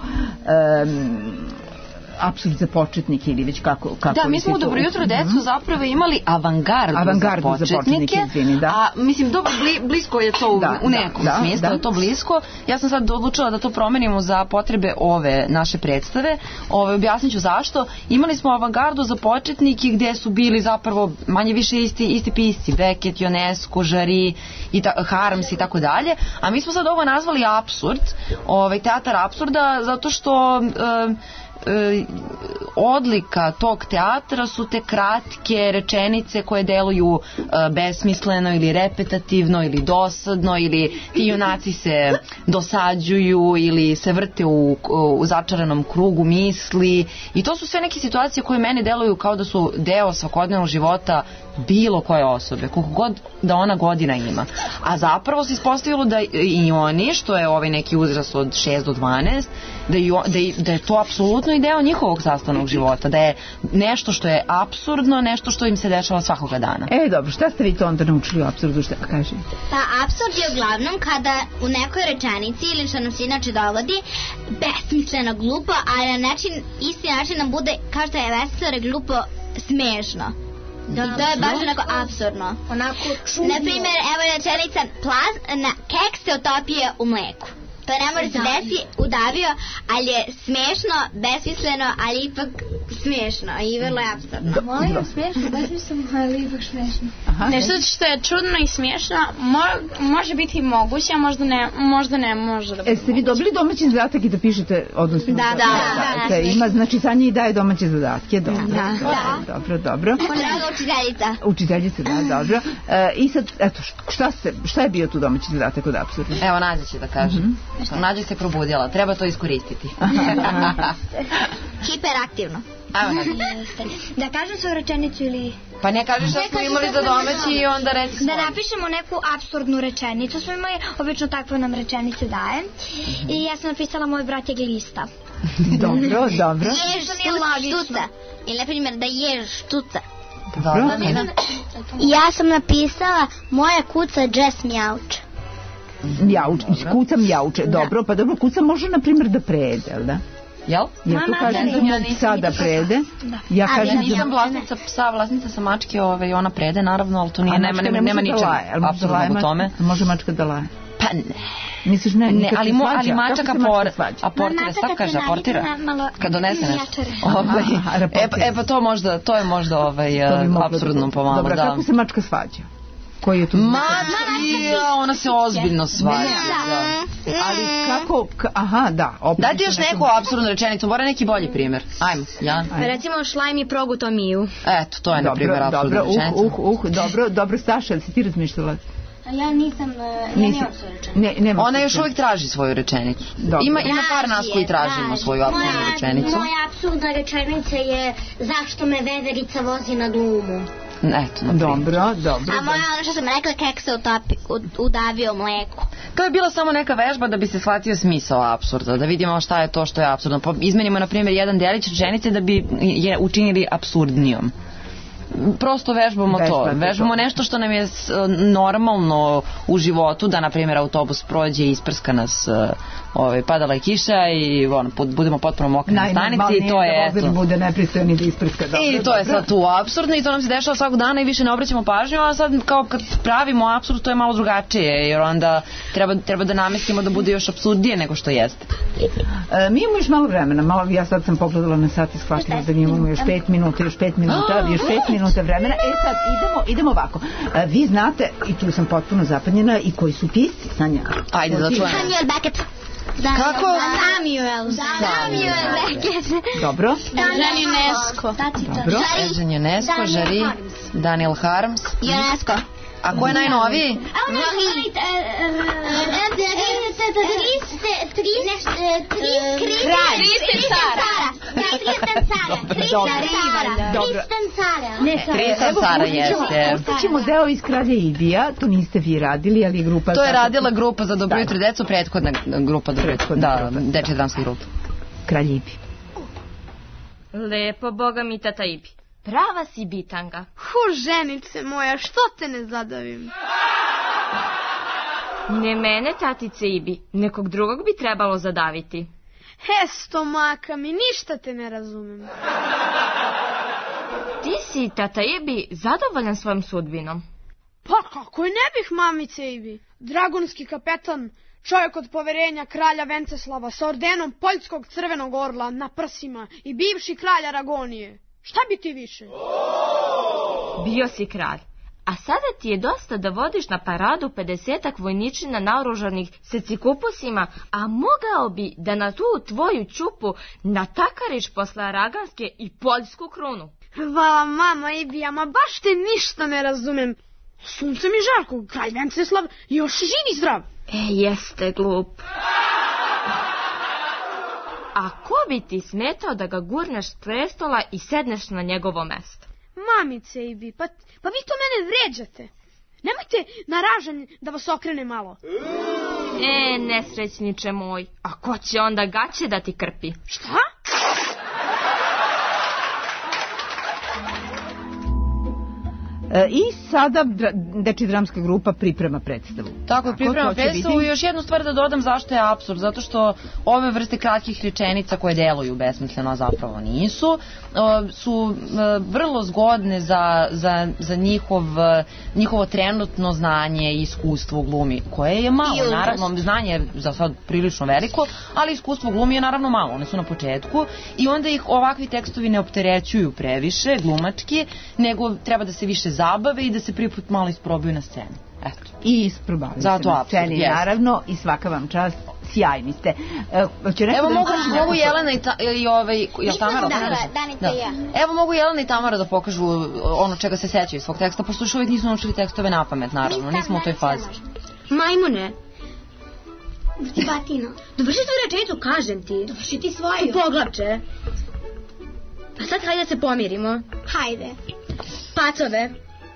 em, apsurd za početnike ili već kako, kako Da, mi li smo u se to- Dobro jutro decu zapravo imali avangardu, Avangardu za za početnike, početnike, izvini, da. a mislim dobro, bli, blisko je to u, Da, u da, nekom da, smislu, da. da. je to blisko. Ja sam sad odlučila da to promenimo za potrebe ove naše predstave. Ove, objasnit ću zašto. Imali smo avangardu za početnike gde su bili zapravo manje više isti, isti pisci, Beckett, Ionesco, Jarry, i ta, Harms i tako dalje, a mi smo sad ovo nazvali apsurd, ovaj, teatar apsurda, zato što e, e, odlika tog teatra su te kratke rečenice koje deluju e, besmisleno ili repetativno ili dosadno ili ti junaci se dosađuju ili se vrte u, u začaranom krugu misli i to su sve neke situacije koje meni deluju kao da su deo svakodnevnog života bilo koje osobe, koliko god da ona godina ima. A zapravo se ispostavilo da i oni, što je ovaj neki uzrast od šest do dvanaest, da, i, o- da, i- da je to apsolutno i deo njihovog sastavnog života, da je nešto što je apsurdno, nešto što im se dešava svakoga dana. E, dobro, šta ste vi to onda naučili u apsurdu, šta kažete? Pa apsurd je uglavnom kada u nekoj rečenici ili što nam se inače dogodi besmisleno glupo, ali na način, isti način nam bude kao što je veselo glupo smešno. I to je baš onako apsurdno. Onako čudno. Na primjer, evo rečenica, plaz, na, keks se otopio u mleku. To ne može se desi, udavio, ali je smešno, besmisleno, ali ipak smešno i vrlo je apsurdno. Molim, smiješno, besmisleno, ali ipak smiješno. Aha, Nešto što je čudno i smiješno mo- može biti moguće, a možda ne, možda ne može da E, ste vi dobili domaći zadatak i da pišete, odnosno... Da, da, da, da, ima, znači Sanja i daje domaće zadatke, dobro. Da. Da. Dobro, dobro. Draga učiteljica. Učiteljica, da, dobro. E, I sad, eto, šta, ste, šta je bio tu domaći zadatak od apsurda? Evo, Nađa će da kaže. Mhm. Nađa se probudila, treba to iskoristiti. Hiperaktivno. Evo, Nađa. Da kažem svoju rečenicu ili... Pa ne kažeš šta smo imali za domaći i onda reci Da svoje. napišemo neku apsurdnu rečenicu, smo imali, obično takvu nam rečenicu daje. I ja sam napisala moj brat je glista. Dobro, dobro. Ješ štuca. Ili na primjer da ješ štuca. Dobro. Ja sam napisala moja kuca Jess mjauče. Mjauč, kuca mjauče, dobro, pa dobro, kuca može, na primjer, da prede, jel da? Jel? Ja tu kažem za mog psa da prede. Ja Ja kažem nisam za... vlasnica psa, vlasnica sam mačke, ovaj, ona prede naravno, ali to nije, A nema, mačka nema, ne nema može da ničega laje, jel može da laje apsurdnog u mačka? tome. Može mačka da laje? Pa ne. Misliš ne, Ne, nikad ali, se mo, svađa? ali mačka Kako se por, mačka svađa? aportira, šta kaže, aportira? Kad donese nešto. Aha, Ovaj, aha, e, reportira. pa- e pa to možda, to je možda ovaj, To bi moglo apsurdno da- pomalo, Dobro, da. kako se mačka svađa? Koji je tu? Mačka, ja, ona se ozbiljno svađa. Da. Ali kako, k- aha, da. opet Daj ti su još neke- neku apsurdnu rečenicu, mora neki bolji primjer. Ajmo, ja. Recimo šlaj mi proguto Miju. Eto, to je na primjer Dobro, apsurdna dobro, uh, rečenica. uh, uh, dobro, dobro, Staša, si ti razmišljala? Ja nisam, ja Nisi. nemam svoju rečenicu. Ne, nema Ona još slučaja. uvijek traži svoju rečenicu. Dobro. Ima, ima par nas koji tražimo traži. svoju apsurdnu Moja- rečenicu. Moja apsurdna rečenica je zašto me veverica vozi na dlumu. Eto, na primjer. Dobro, dobro. A moja ono što sam rekla, keks se utopi, u- udavio u mleku. To je bila samo neka vežba da bi se shvatio smisao apsurda, da vidimo šta je to što je apsurdno. Pa izmenimo, na primjer, jedan delić rečenice da bi je učinili apsurdnijom. Prosto vežbamo to. Vežbate to. Vežbamo nešto što nam je s- normalno u životu, da, na primjer, autobus prođe i isprska nas, e, ovaj, padala je kiša i ono, pod- budemo potpuno mokri na stanici i to je, da vozač eto. bude nepristojan i da isprska. Dobro, I to je dobro. sad tu apsurdno i to nam se dešava svakog dana i više ne obraćamo pažnju, a sad kao kad pravimo apsurd to je malo drugačije, jer onda treba, treba da namestimo da bude još apsurdnije nego što jeste. E, mi imamo još malo vremena, malo, ja sad sam pogledala na sat i shvatila da mi imamo još pet minuta, još pet minuta, još pet minuta vremena. E sad, idemo, idemo ovako. E, vi znate, i tu sam potpuno zapanjena, i koji su pisci, Sanja? Ajde da čujem. Samuel Beckett. Kako? Samuel. Samuel Beckett. Dobro. Eugene Ionesco. Dobro. Eugene Ionesco, Žari, Daniel Harms. Ionesco. A ko je najnoviji? Tristan Sara jeste. Ćemo deo iz Kralja Idija, to niste vi radili, ali je grupa... To je radila grupa za Dobro jutro deco, prethodna grupa Dobro jutro, da, dečja dramska grupa. Kralj Ibi. Lepo, boga mi, tata Ibi. Prava si bitanga. Hu, ženice moja, što te ne zadavim? Ne mene, tatice Ibi, nekog drugog bi trebalo zadaviti. He, stomaka mi, ništa te ne razumem. Ti si, tata Ibi, zadovoljan svojom sudbinom? Pa kako i ne bih, mamice Ibi. Dragonski kapetan, čovjek od poverenja kralja Venceslava sa ordenom poljskog crvenog orla na prsima i bivši kralj Aragonije. Šta bi ti više? Bio si kralj, a sada ti je dosta da vodiš na paradu pedesetak vojničina naoružanih secikupusima, a mogao bi da na tu tvoju čupu natakariš posle araganske i poljsku krunu. Hvala, mama Ibi, ama baš te ništa ne razumem. Sunce mi žarko, kralj Venceslav još živ i zdrav. E, jeste glup. A ko bi ti smetao da ga gurneš s prestola i sedneš na njegovo mesto? Mamice Ibi, pa, pa vi to mene vređate. Nemojte na ražanj da vas okrene malo. E, nesrećniče moj, a ko će onda gaće da ti krpi? Šta? E, I sada dečja dramska grupa priprema predstavu. Tako je, priprema predstavu i još jednu stvar da dodam zašto je apsurd, zato što ove vrste kratkih rečenica koje deluju besmisleno, a zapravo nisu, su vrlo zgodne za, za, za njihov, njihovo trenutno znanje i iskustvo u glumi, koje je malo, naravno, znanje je za sad prilično veliko, ali iskustvo u glumi je naravno malo, one su na početku i onda ih ovakvi tekstovi ne opterećuju previše, glumački, nego treba da se više zabave i da se prvi put malo isprobaju na sceni. Eto. I isprobavaju se na sceni, yes. Naravno, i svaka vam čast, sjajni ste. E, Evo da mogu, mogu Jelena i, ta, i ovaj... Ja, Tamara, da, Danica i ja. Evo mogu Jelena i Tamara da pokažu ono čega se sećaju iz svog teksta, pošto još uvijek nisu naučili tekstove na pamet, naravno, nismo u toj fazi. Majmune. Ti batino. Dovrši tu rečenicu, kažem ti. Dovrši ti svoju. Poglavče. A sad hajde da se pomirimo. Hajde. Pacove.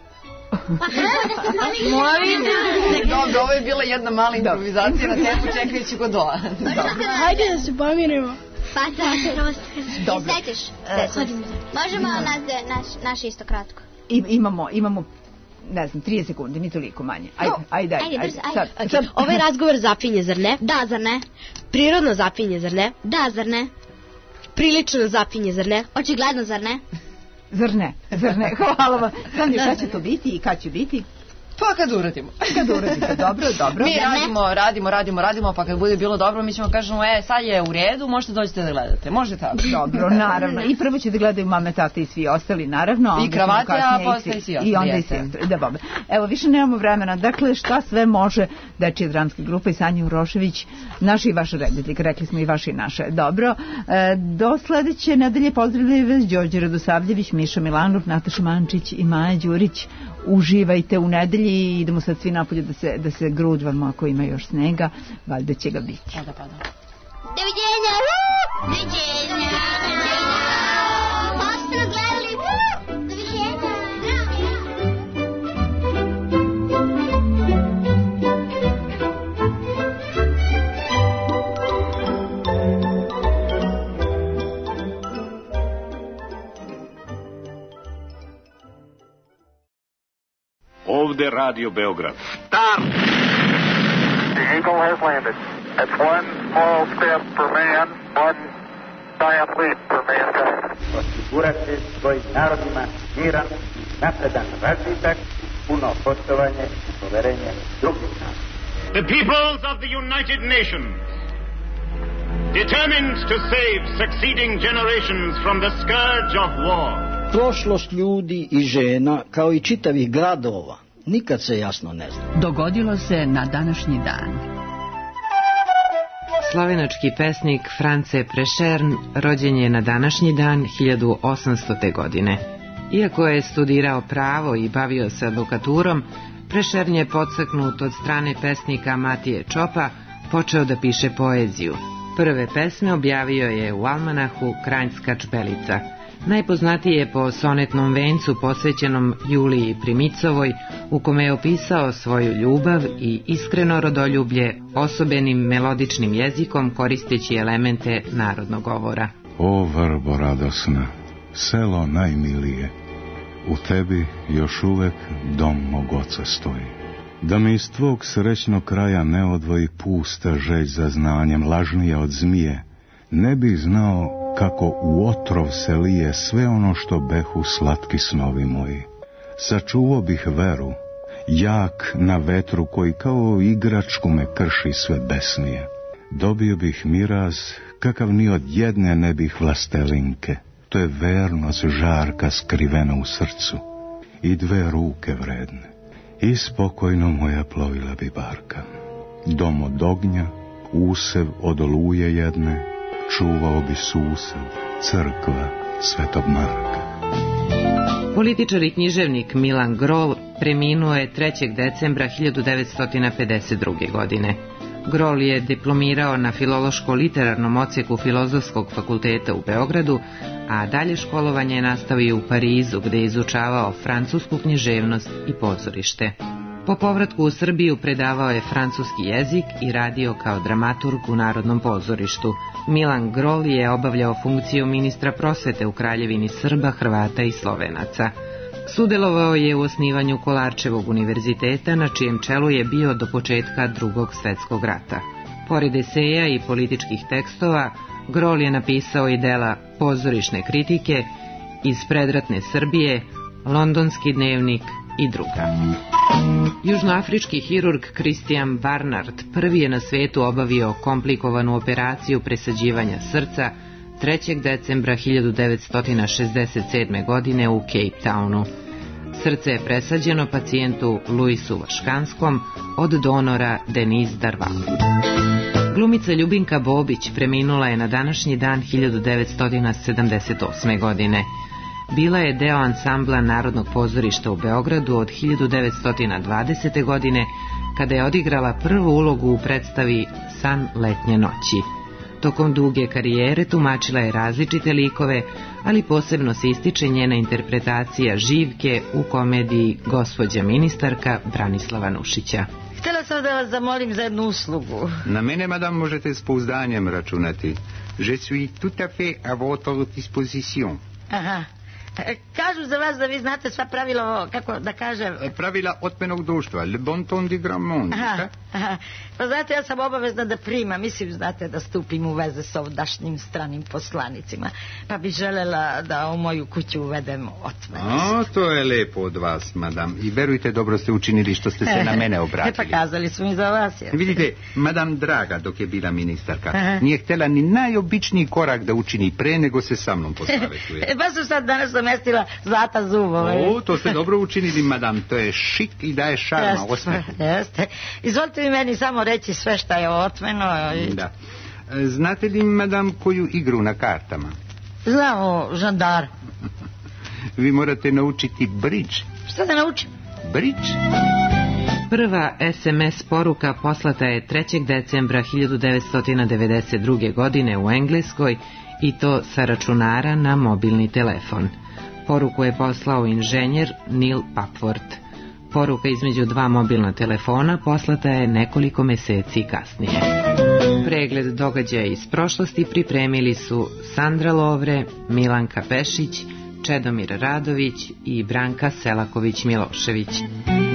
Dobro, ovo je bila jedna mala improvizacija na temu čekajući Godoa. Hajde da se pomirimo. Pacove. Dobro. Setiš? Možemo naš, naš isto kratko. I, imamo, imamo ne znam, trideset sekundi, ni toliko manje. Ajde, ajde, ajde. Ajde, brzo, ajde. Sad, sad. Ovaj razgovor zapinje, zar ne? Da, zar ne? Prirodno zapinje, zar ne? Da, zar ne? Prilično zapinje, zar ne? Očigledno, zar ne? Zar ne, zar ne, hvala vam. Znam li kada će to biti i kada će biti? Pa kad uradimo. Kad uradite, dobro, dobro. Mi radimo, radimo, radimo, radimo, pa kad bude bilo dobro, mi ćemo kažemo, e, sad je u redu, možete dođete da gledate. Može tako? Dobro, naravno. I prvo će da gledaju mame, tate i svi ostali, naravno. I kravate, a posle i svi ostali. I onda i svi ostali, da bobe. Evo, više nemamo vremena. Dakle, šta sve može dečja dramska grupa i Sanja Urošević, naši i vaša reditelj, rekli smo i vaše i naše. Dobro. E, do sledeće nedelje pozdravljaju vas Đorđe Radosavljević, Miša Milanov, Nataša Mančić i Maja Đurić. Uživajte u nedelji i idemo sad svi napolje da se, da se grudvamo ako ima još snega, valjda će ga biti. Pada, pada. Doviđenja! Doviđenja! Pozdrav gledali! Doviđenja! Ovde Radio Beograd. Stop! The Eagle has landed. It's one small step for man, one giant leap for mankind. Osigurati svojim narodima miran, napredan razvitak, puno poštovanje i poverenje drugih naroda. The peoples of the United Nations, determined to save succeeding generations from the scourge of war, Prošlost ljudi i žena, kao i čitavih gradova, nikad se jasno ne zna. Dogodilo se na današnji dan. Slovenački pesnik France Prešern rođen je na današnji dan hiljadu osamstote. godine. Iako je studirao pravo i bavio se advokaturom, Prešern je podstaknut od strane pesnika Matije Čopa počeo da piše poeziju. Prve pesme objavio je u almanahu Kranjska čbelica. Najpoznatiji je po sonetnom vencu posvećenom Juliji Primicovoj, u kome je opisao svoju ljubav i iskreno rodoljublje osobenim melodičnim jezikom koristeći elemente narodnog govora. O vrbo radosna, selo najmilije, u tebi još uvek dom mog oca stoji. Da mi iz tvog srećnog kraja ne odvoji pusta želj za znanjem lažnije od zmije, ne bih znao kako u otrov se lije sve ono što behu slatki snovi moji. Sačuvao bih veru, jak na vetru koji kao igračku me krši sve besnije. Dobio bih miraz kakav ni od jedne ne bih vlastelinke. To je vernost žarka skrivena u srcu i dve ruke vredne. I spokojno moja plovila bi barka. Dom od ognja, usev od oluje jedne, čuvao bi susev, crkva Svetog Marka. Političar i književnik Milan Grol preminuo je trećeg decembra hiljadu devetsto pedeset druge. godine. Grol je diplomirao na filološko-literarnom odsjeku Filozofskog fakulteta u Beogradu, a dalje školovanje je nastavio u Parizu, gde je izučavao francusku književnost i pozorište. Po povratku u Srbiju predavao je francuski jezik i radio kao dramaturg u Narodnom pozorištu. Milan Grol je obavljao funkciju ministra prosvete u Kraljevini Srba, Hrvata i Slovenaca. Sudelovao je u osnivanju Kolarčevog univerziteta, na čijem čelu je bio do početka Drugog svetskog rata. Pored eseja i političkih tekstova, Grol je napisao i dela Pozorišne kritike, Iz predratne Srbije, Londonski dnevnik i druga. Južnoafrički hirurg Christian Barnard prvi je na svetu obavio komplikovanu operaciju presađivanja srca trećeg decembra hiljadu devetsto šezdeset sedme. godine u Cape Townu. Srce je presađeno pacijentu Luisu Vaškanskom od donora Denise Darval. Glumica Ljubinka Bobić preminula je na današnji dan hiljadu devetsto sedamdeset osme. godine. Bila je deo ansambla Narodnog pozorišta u Beogradu od hiljadu devetsto dvadesete. godine, kada je odigrala prvu ulogu u predstavi San letnje noći. Tokom duge karijere tumačila je različite likove, ali posebno se ističe njena interpretacija Živke u komediji Gospođa ministarka Branislava Nušića. Htjela sam da vas zamolim za jednu uslugu. Na mene, madam, možete s pouzdanjem računati. Je suis tout à fait à votre disposition. Aha. Kažu za vas da vi znate sva pravila, kako da kažem... Pravila otmenog društva, le bon ton du grand monde. Aha, aha. Pa znate, ja sam obavezna da primam, mislim, znate, da stupim u veze s ovdašnjim stranim poslanicima. Pa bi želela da u moju kuću uvedem otmen. A, to je lepo od vas, madam. I verujte, dobro ste učinili što ste se na mene obratili. Pa kazali su mi za vas. Jer... Vidite, madam Draga, dok je bila ministarka, aha, nije htjela ni najobičniji korak da učini pre nego se sa mnom posavetuje. Pa su sad danas namestila zlata zubove. O, to ste dobro učinili, madam. To je šik i daje šarma osmehu. Jeste. Izvolite mi meni samo reći sve šta je otmeno. I... Da. Znate li, madam, koju igru na kartama? Znamo, žandar. Vi morate naučiti bridge. Šta da naučim? Bridge. Prva es em es poruka poslata je trećeg decembra hiljadu devetsto devedeset druge. godine u Engleskoj, i to sa računara na mobilni telefon. Poruku je poslao inženjer Neil Papworth. Poruka između dva mobilna telefona poslata je nekoliko meseci kasnije. Pregled događaja iz prošlosti pripremili su Sandra Lovre, Milanka Pešić, Čedomir Radović i Branka Selaković-Milošević.